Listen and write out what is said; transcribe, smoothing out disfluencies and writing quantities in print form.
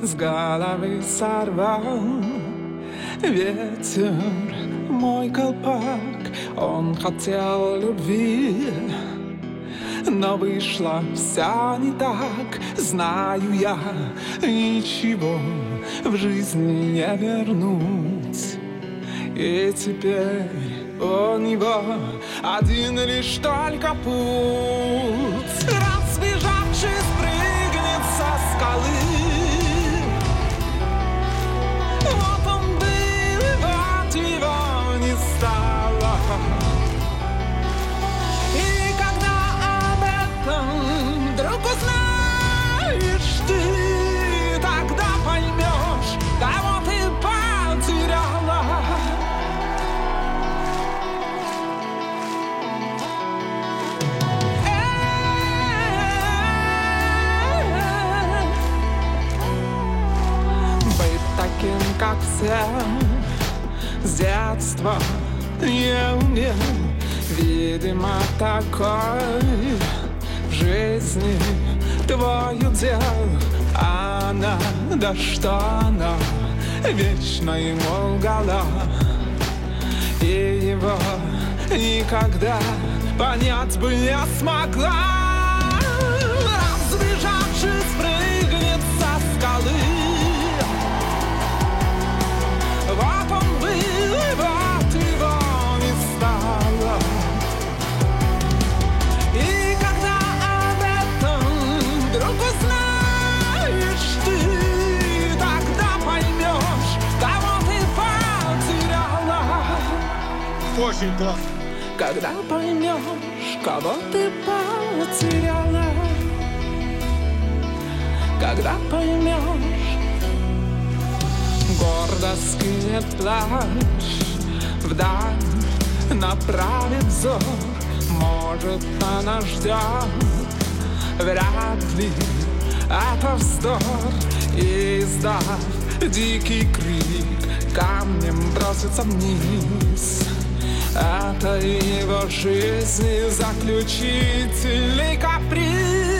с головы сорвал ветер мой колпак. Он хотел любви, но вышло все не так. Знаю я, ничего в жизни не вернуть. И теперь у него один лишь только путь. Разбежавшись, прыгнет со скалы. Вот он был, и вот его не стало. И когда об этом вдруг узнаешь ты, тогда поймешь, кого ты потеряла. Таким, как все, с детства не умел. Видимо, такой в жизни твой удел. Она, да что она, вечно ему лгала. И его никогда понять бы не смогла. Разбежавшись, прыгнет со скалы. Вот он был, и вот его не стало. И когда об этом вдруг узнаешь ты, тогда поймешь, кого ты потеряла. Очень классно. Когда поймешь, кого ты потеряла. Когда поймешь. Гордо скинет плащ, вдаль направит взор. Может, она ждет, вряд ли это вздор. И издав дикий крик, камнем бросится вниз. Это его жизни заключительный каприз.